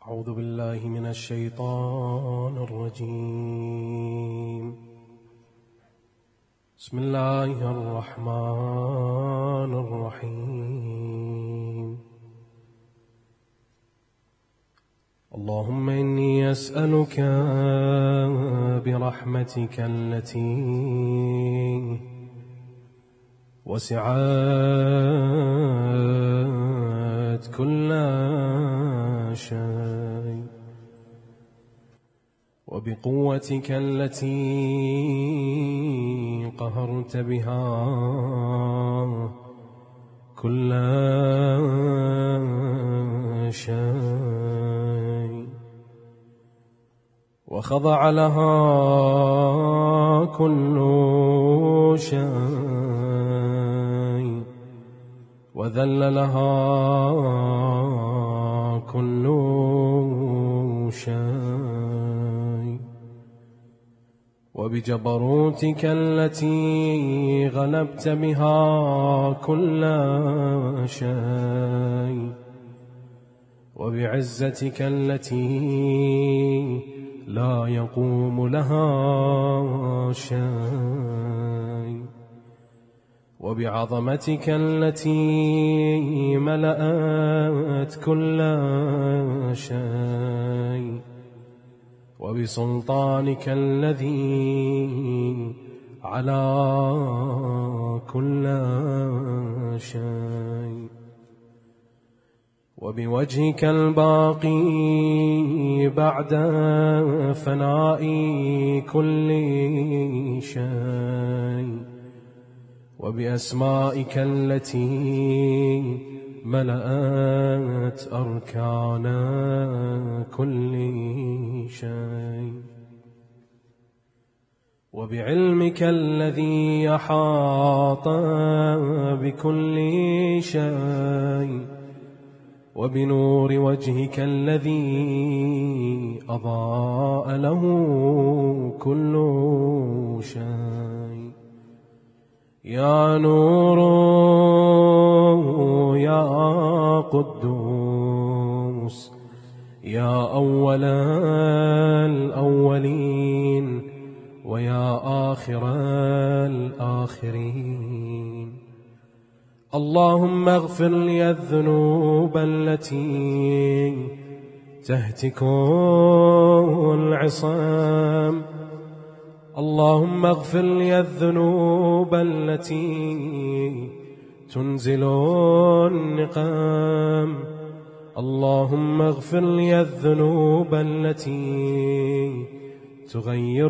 أعوذ بالله من الشيطان الرجيم. بسم الله الرحمن الرحيم. اللهم إني أسألك برحمتك التي وسعت كل شيء، وبقوتك التي قهرت بها كل شيء، وخضع لها كل شيء، وذل لها كل شيء، وبجبروتك التي غلبت بها كل شيء، وبعزتك التي لا يقوم لها شيء، وبعظمتك التي ملأت كل شيء، وبسلطانك الذي على كل شيء، وبوجهك الباقي بعد فناء كل شيء، وبأسمائك التي ملأت أركان كل شيء، وبعلمك الذي أحاط بكل شيء، وبنور وجهك الذي أضاء له كل شيء. يا نور يا قدوس يا أول الأولين ويا آخر الآخرين، اللهم اغفر لي الذنوب التي تهتك العصام، اللهم اغفر لي الذنوب التي تنزل النقام، اللهم اغفر لي الذنوب التي تغير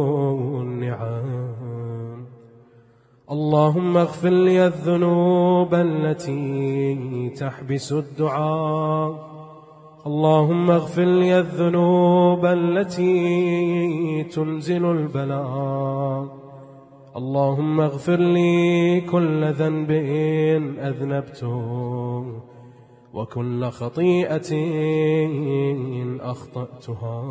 النعم، اللهم اغفر لي الذنوب التي تحبس الدعاء، اللهم اغفر لي الذنوب التي تنزل البلاء، اللهم اغفر لي كل ذنب أذنبته وكل خطيئة أخطأتها.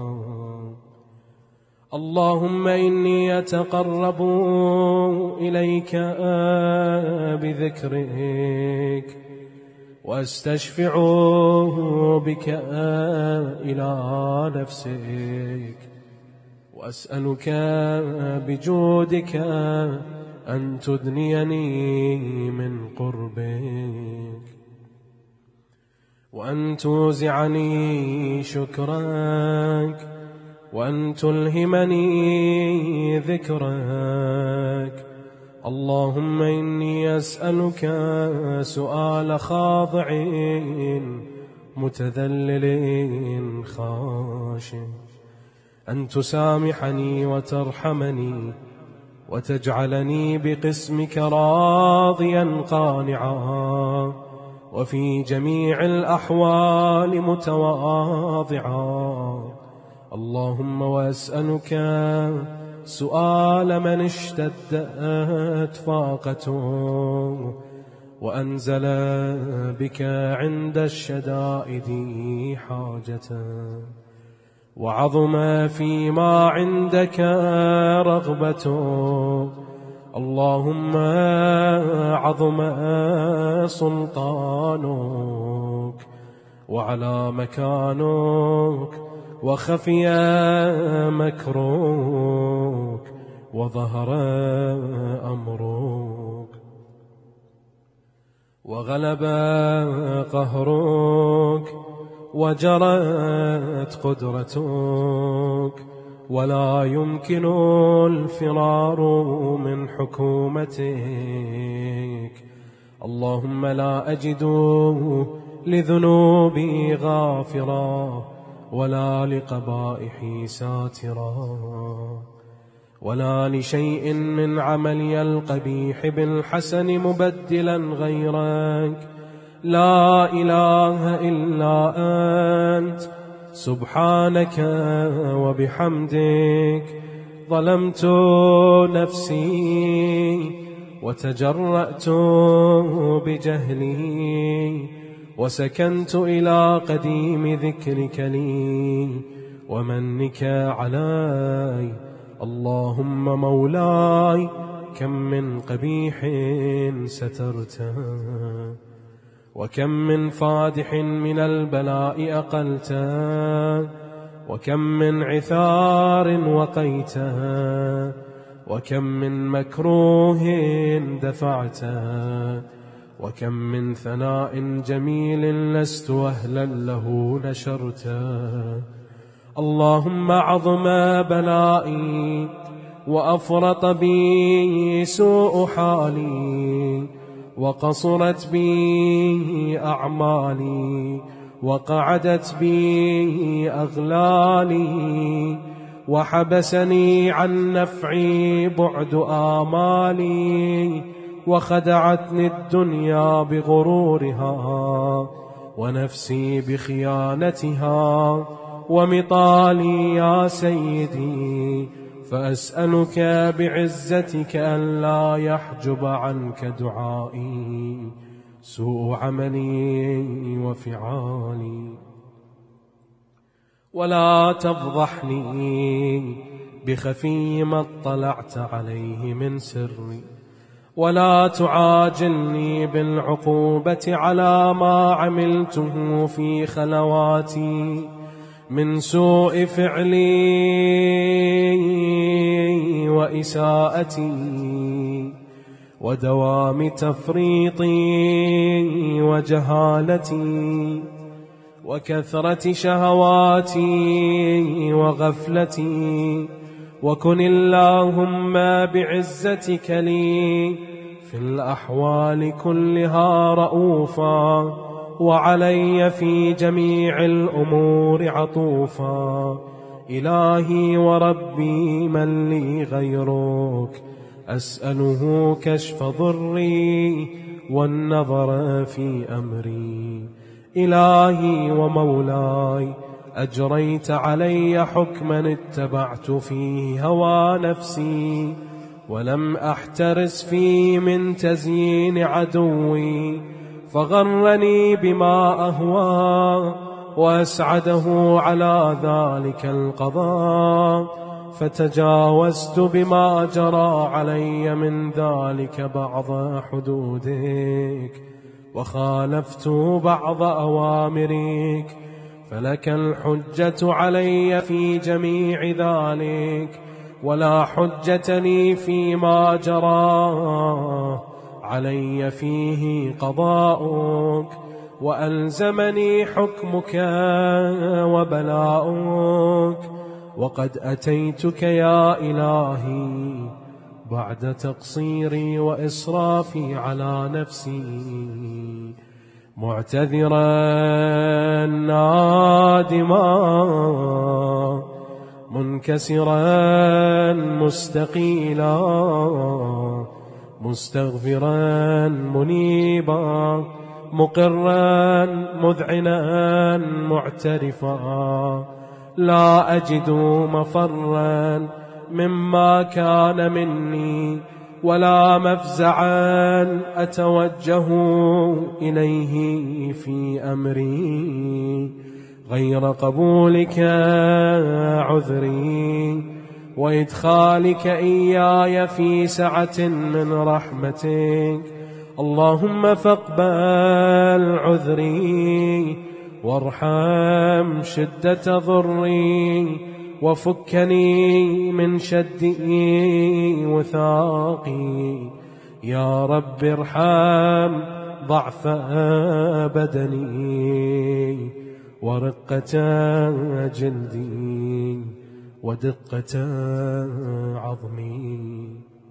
اللهم إني أتقرب إليك بذكرك، وأستشفع بك إلى نفسك، وأسألك بجودك أن تدنيني من قربك، وأن توزعني شكرك، وأن تلهمني ذكرك. اللهم إني أسألك سؤال خاضع متذلل خاشع، أن تسامحني وترحمني وتجعلني بقسمك راضيا قانعا، وفي جميع الأحوال متواضعا. اللهم وأسألك سؤال من اشتدت فاقته وأنزل بك عند الشدائد حاجته، وعظم فيما عندك رغبته. اللهم عظم سلطانك وعلى مكانك وخفي مكروك وظهر أمرك وغلب قهرك وجرت قدرتك ولا يمكن الفرار من حكومتك. اللهم لا أجد لذنوبي غافرا ولا لقبائحي ساترا ولا لشيء من عملي القبيح بالحسن مبدلا غيرك. لا إله إلا أنت سبحانك وبحمدك ظلمت نفسي وتجرأت بجهلي وسكنت إلى قديم ذكرك لي ومنك علي. اللهم مولاي كم من قبيح سترته وكم من فادح من البلاء أقلته وكم من عثار وقيته وكم من مكروه دفعته وكم من ثناء جميل لست أهلا له نشرته. اللهم عظم بلائي وأفرط بي سوء حالي وقصرت بي أعمالي وقعدت بي أغلالي وحبسني عن نفعي بعد آمالي وخدعتني الدنيا بغرورها ونفسي بخيانتها ومطالي يا سيدي. فأسألك بعزتك أن لا يحجب عنك دعائي سوء عملي وفعالي ولا تفضحني بخفي ما اطلعت عليه من سري ولا تعاجلني بالعقوبة على ما عملته في خلواتي من سوء فعلي وإساءتي ودوام تفريطي وجهالتي وكثرة شهواتي وغفلتي. وكن اللهم بعزتك لي في الأحوال كلها رؤوفا وعلي في جميع الأمور عطوفا. إلهي وربي من لي غيرك أسأله كشف ضري والنظر في أمري. إلهي ومولاي أجريت علي حكما اتبعت فيه هوى نفسي ولم أحترس فيه من تزيين عدوي فغرني بما أهوى وأسعده على ذلك القضاء فتجاوزت بما جرى علي من ذلك بعض حدودك وخالفت بعض أوامرك فلك الحجة علي في جميع ذلك ولا حجة لي فيما جرى علي فيه قضاؤك وألزمني حكمك وبلاؤك. وقد أتيتك يا إلهي بعد تقصيري وإسرافي على نفسي معتذرا نادما منكسرا مستقيلا مستغفرا منيبا مقرا مذعنا معترفا. لا أجد مفرا مما كان مني ولا مفزعا أتوجه إليه في أمري غير قبولك عذري وإدخالك إياي في سعة من رحمتك. اللهم فاقبل عذري وارحم شدة ضري وفكني من شدي وثاقي. يا رب ارحم ضعف بدني ورقة جلدي ودقة عظمي.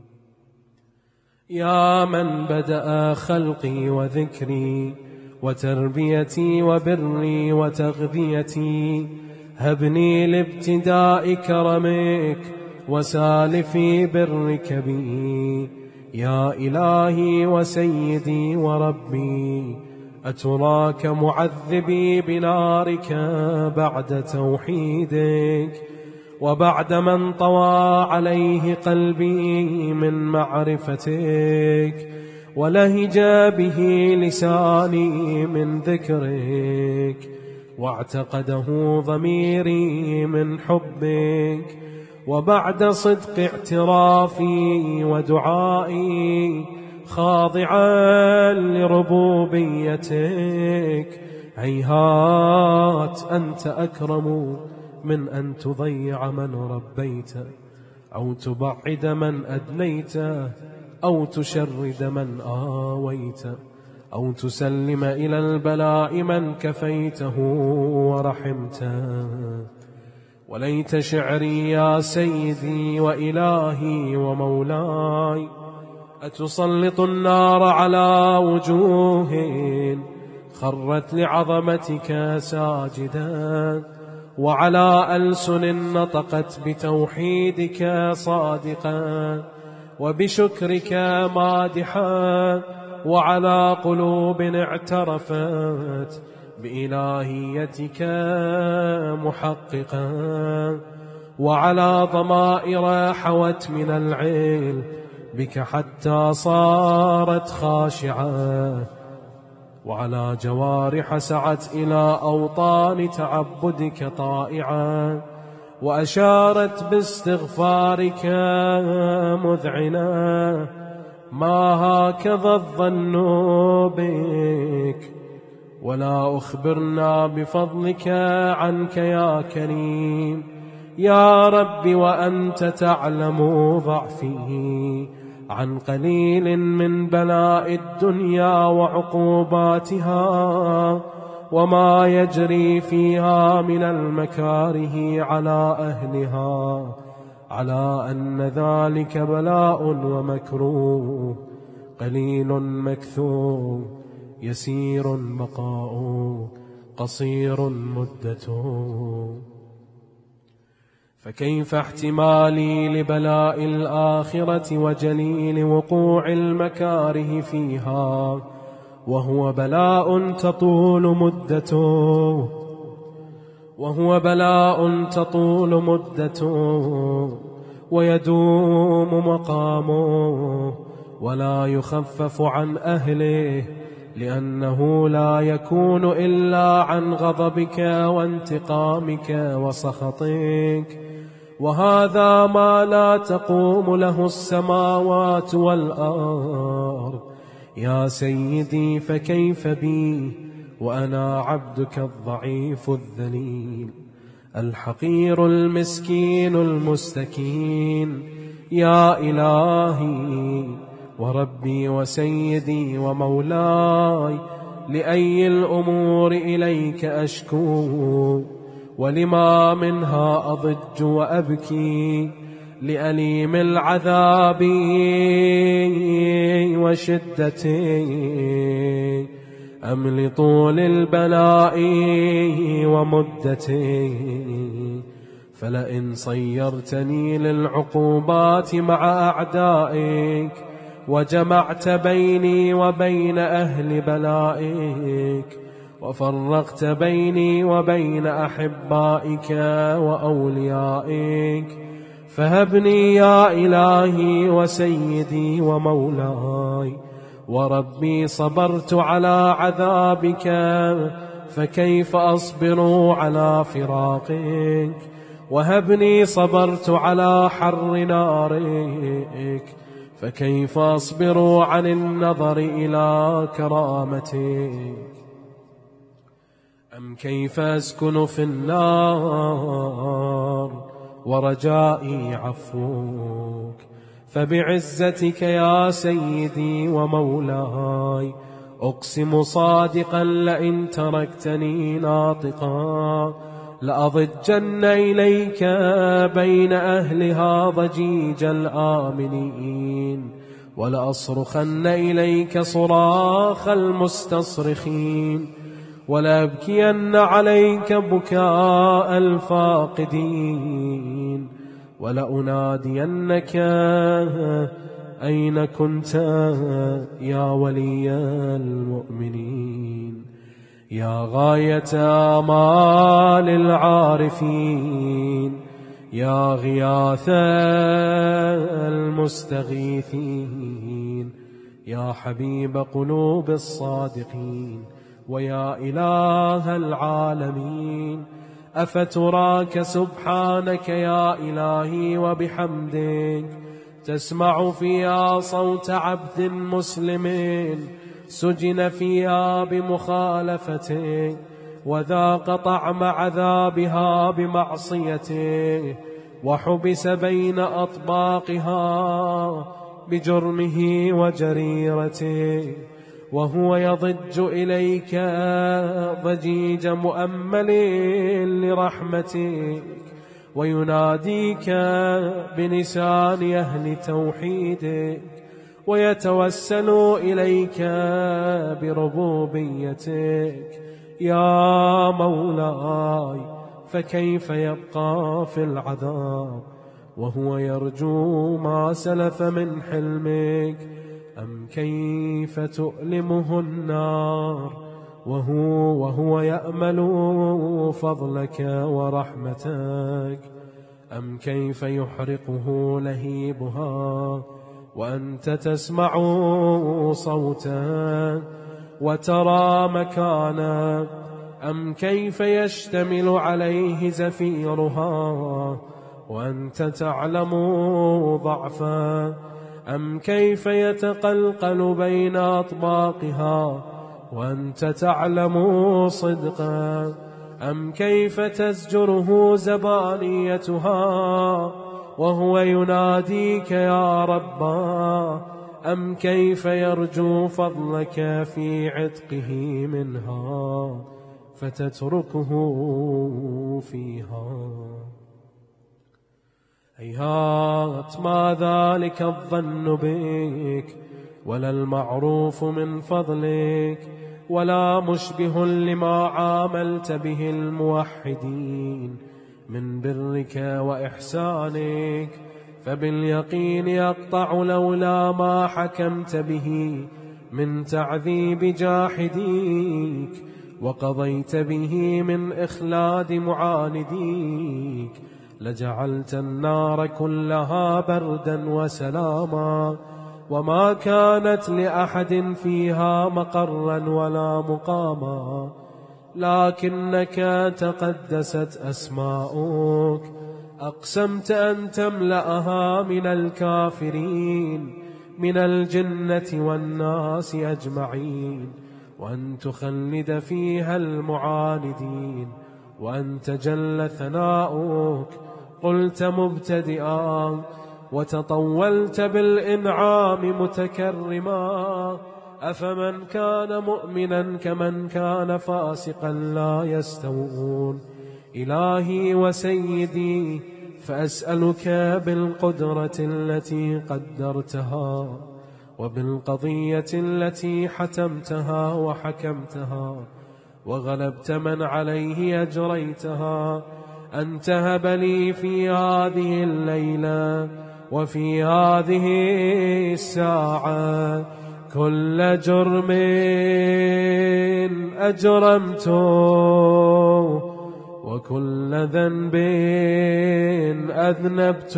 يا من بدأ خلقي وذكري وتربيتي وبري وتغذيتي، هبني لابتداء كرمك وسالفي برك بي. يا إلهي وسيدي وربي، أتراك معذبي بنارك بعد توحيدك وبعد من طوى عليه قلبي من معرفتك ولهج به لساني من ذكرك واعتقده ضميري من حبك، وبعد صدق اعترافي ودعائي خاضعا لربوبيتك، هيهات أنت أكرم من أن تضيع من ربيت أو تبعد من أدنيت أو تشرد من آويت أو تسلم إلى البلاء من كفيته ورحمته. وليت شعري يا سيدي وإلهي ومولاي، أتسلط النار على وجوه خرت لعظمتك ساجدا، وعلى ألسن نطقت بتوحيدك صادقا وبشكرك مادحا، وعلى قلوب اعترفت بإلهيتك محققا، وعلى ضمائر حوت من العلم بك حتى صارت خاشعة، وعلى جوارح سعت إلى أوطان تعبدك طائعا، وأشارت باستغفارك مذعنا. ما هكذا الظن بك، ولا أخبرنا بفضلك عنك يا كريم يا رب، وأنت تعلم ضعفي عن قليل من بلاء الدنيا وعقوباتها وما يجري فيها من المكاره على أهلها، على أن ذلك بلاء ومكروه قليل مكثور يسير بقاء قصير مدته. فكيف احتمالي لبلاء الآخرة وجليل وقوع المكاره فيها وهو بلاء تطول مدته ويدوم مقامه ولا يخفف عن أهله، لأنه لا يكون إلا عن غضبك وانتقامك وسخطك، وهذا ما لا تقوم له السماوات والأرض. يا سيدي فكيف بي وأنا عبدك الضعيف الذليل الحقير المسكين المستكين. يا إلهي وربي وسيدي ومولاي، لأي الأمور إليك أشكو ولما منها أضج وأبكي، لأليم العذاب وشدته أم لطول البلاء ومدته؟ فلئن صيرتني للعقوبات مع أعدائك وجمعت بيني وبين أهل بلائك وفرقت بيني وبين أحبائك وأوليائك، فهبني يا إلهي وسيدي ومولاي وربي، صبرت على عذابك فكيف أصبر على فراقك؟ وهبني صبرت على حر نارك فكيف أصبر عن النظر إلى كرامتك؟ أم كيف أسكن في النار ورجائي عفوك؟ فبعزتك يا سيدي ومولاي أقسم صادقا لئن تركتني ناطقا لأضجن إليك بين أهلها ضجيج الآمنين، ولأصرخن إليك صراخ المستصرخين، ولأبكين عليك بكاء الفاقدين، ولأنادينك أين كنت يا ولي المؤمنين؟ يا غاية آمال العارفين، يا غياث المستغيثين، يا حبيب قلوب الصادقين، ويا إله العالمين، أفتراك سبحانك يا إلهي وبحمدك تسمع فيها صوت عبد مسلم سجن فيها بمخالفته وذاق طعم عذابها بمعصيته وحبس بين أطباقها بجرمه وجريرته، وهو يضج إليك ضجيج مؤمل لرحمتك ويناديك بلسان أهل توحيدك ويتوسل إليك بربوبيتك يا مولاي، فكيف يبقى في العذاب وهو يرجو ما سلف من حلمك؟ أم كيف تؤلمه النار وهو يأمل فضلك ورحمتك؟ أم كيف يحرقه لهيبها وأنت تسمع صوتا وترى مكانا؟ أم كيف يشتمل عليه زفيرها وأنت تعلم ضعفا؟ أم كيف يتقلقل بين أطباقها وأنت تعلم صدقا؟ أم كيف تزجره زبانيتها وهو يناديك يا ربا؟ أم كيف يرجو فضلك في عتقه منها فتتركه فيها؟ هيهات ما ذلك الظن بك ولا المعروف من فضلك ولا مشبه لما عاملت به الموحدين من برك وإحسانك، فباليقين يقطع لولا ما حكمت به من تعذيب جاحديك وقضيت به من إخلاد معانديك لجعلت النار كلها بردا وسلاما، وما كانت لأحد فيها مقرا ولا مقاما، لكنك تقدست أسماؤك أقسمت أن تملأها من الكافرين من الجنة والناس أجمعين، وأن تخلد فيها المعاندين، وأن تجل ثناؤك قلت مبتدئا وتطولت بالإنعام متكرما، أفمن كان مؤمنا كمن كان فاسقا لا يستوون. إلهي وسيدي فأسألك بالقدرة التي قدرتها وبالقضية التي حتمتها وحكمتها وغلبت من عليه أجريتها أن تهب لي في هذه الليلة وفي هذه الساعة كل جرم أجرمته وكل ذنب أذنبت،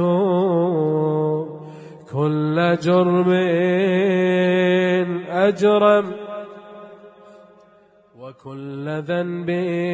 كل جرم أجرم وكل ذنب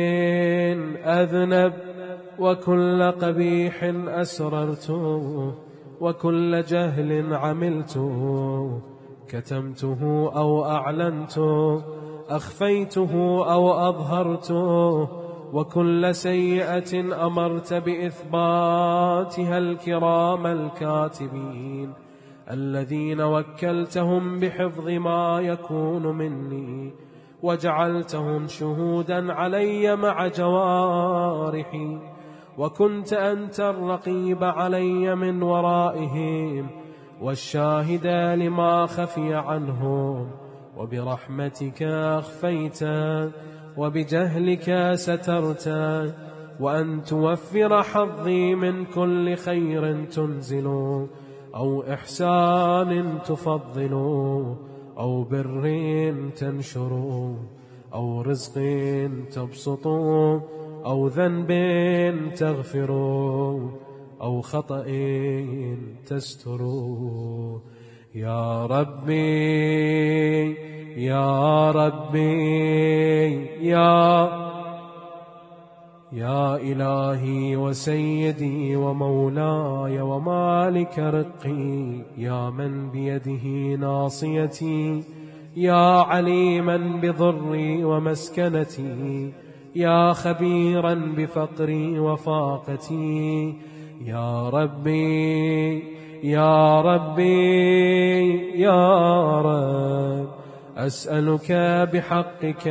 أذنب، وكل قبيح أسررت وكل جهل عملت كتمته أو أعلنت أخفيته أو أظهرته، وكل سيئة أمرت بإثباتها الكرام الكاتبين الذين وكلتهم بحفظ ما يكون مني، وجعلتهم شهودا علي مع جوارحي، وكنت أنت الرقيب علي من ورائهم والشاهد لما خفي عنهم، وبرحمتك أخفيت وبجهلك سترت، وأن توفر حظي من كل خير تنزل، أو إحسان تفضل، أو بر تنشر، أو رزق تبسط، أو ذنب تغفر، أو خطأ تستر. يا ربي يا ربي يا إلهي وسيدي ومولاي ومالك رقي، يا من بيده ناصيتي، يا عليما بضري ومسكنتي، يا خبيرا بفقري وفاقتي. يا ربي يا ربي يا رب، أسألك بحقك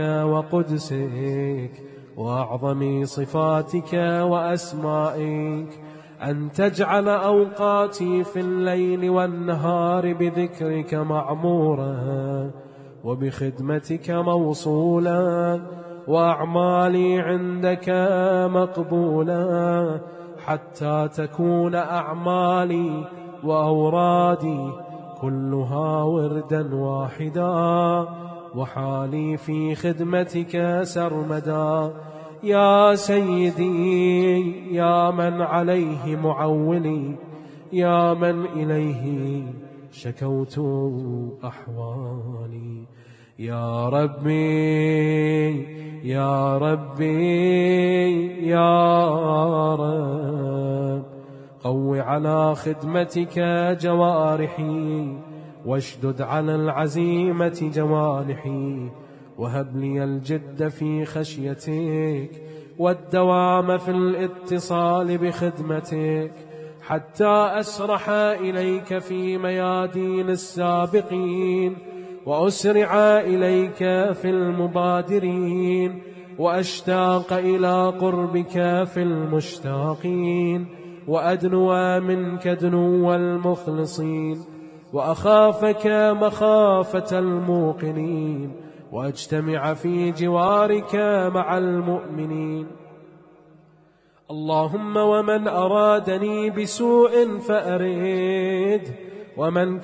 وقدسك وأعظم صفاتك وأسمائك أن تجعل أوقاتي في الليل والنهار بذكرك معمورا، وبخدمتك موصولا، وأعمالي عندك مقبولا، حتى تكون أعمالي وأورادي كلها وردا واحدا، وحالي في خدمتك سرمدا. يا سيدي يا من عليه معولي، يا من إليه شكوت أحوالي. يا ربي يا ربي يا رب، قو على خدمتك جوارحي، واشدد على العزيمة جوانحي، وهب لي الجد في خشيتك والدوام في الاتصال بخدمتك، حتى أسرح إليك في ميادين السابقين، وأسرع إليك في المبادرين، وأشتاق إلى قربك في المشتاقين، وأدنو منك دنو المخلصين، وأخافك مخافة الموقنين، وأجتمع في جوارك مع المؤمنين. اللهم ومن أرادني بسوء فأرد، ومن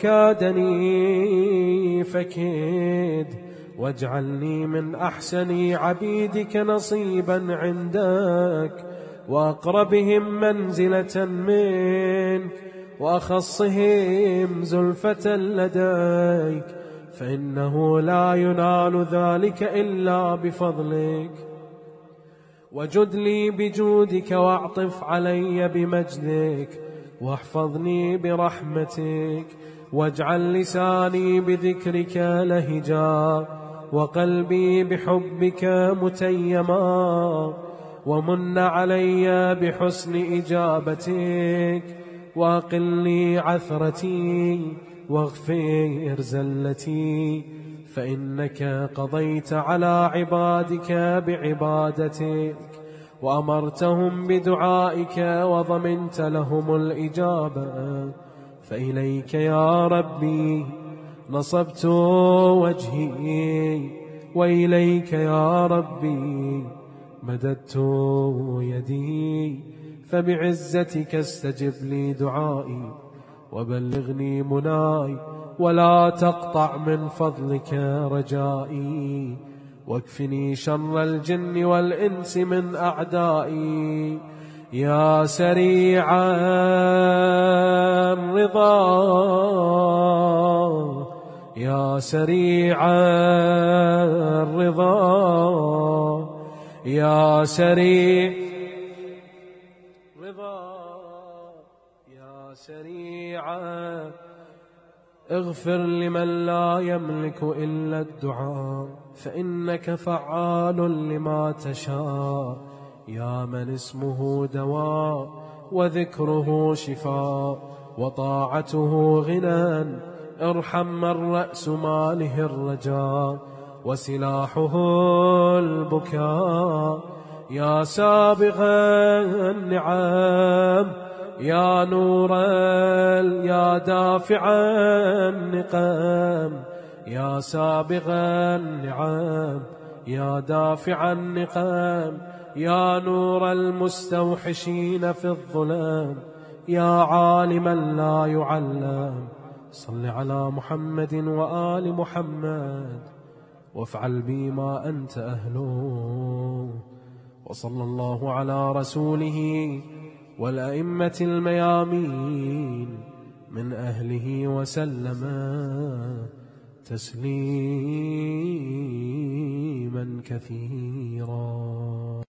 كادني فكيد، واجعلني من أحسن عبيدك نصيبا عندك، وأقربهم منزلة منك، وأخصهم زلفة لديك، فإنه لا ينال ذلك إلا بفضلك. وجد لي بجودك واعطف علي بمجدك، واحفظني برحمتك، واجعل لساني بذكرك لهجا، وقلبي بحبك متيما، ومن علي بحسن إجابتك، واقلني عثرتي واغفر زلتي، فإنك قضيت على عبادك بعبادتك، وأمرتهم بدعائك وضمنت لهم الإجابة. فإليك يا ربي نصبت وجهي، وإليك يا ربي مددت يدي، فبعزتك استجب لي دعائي، وبلغني مناي، ولا تقطع من فضلك رجائي، واكفني شر الجن والإنس من أعدائي. يا سريع الرضا يا سريع الرضا يا سريع رضا يا سريع اغفر لمن لا يملك إلا الدعاء، فإنك فعال لما تشاء. يا من اسمه دواء وذكره شفاء وطاعته غنى، ارحم من رأس ماله الرجاء وسلاحه البكاء. يا سابغ النعم يا نور يا دافع النقم، يا سابغ النعم يا دافع النقم، يا نور المستوحشين في الظلام، يا عالما لا يعلم. صل على محمد وآل محمد وافعل بي ما أنت أهله. وصلى الله على رسوله والأئمة الميامين من أهله وسلم تسليما كثيرا.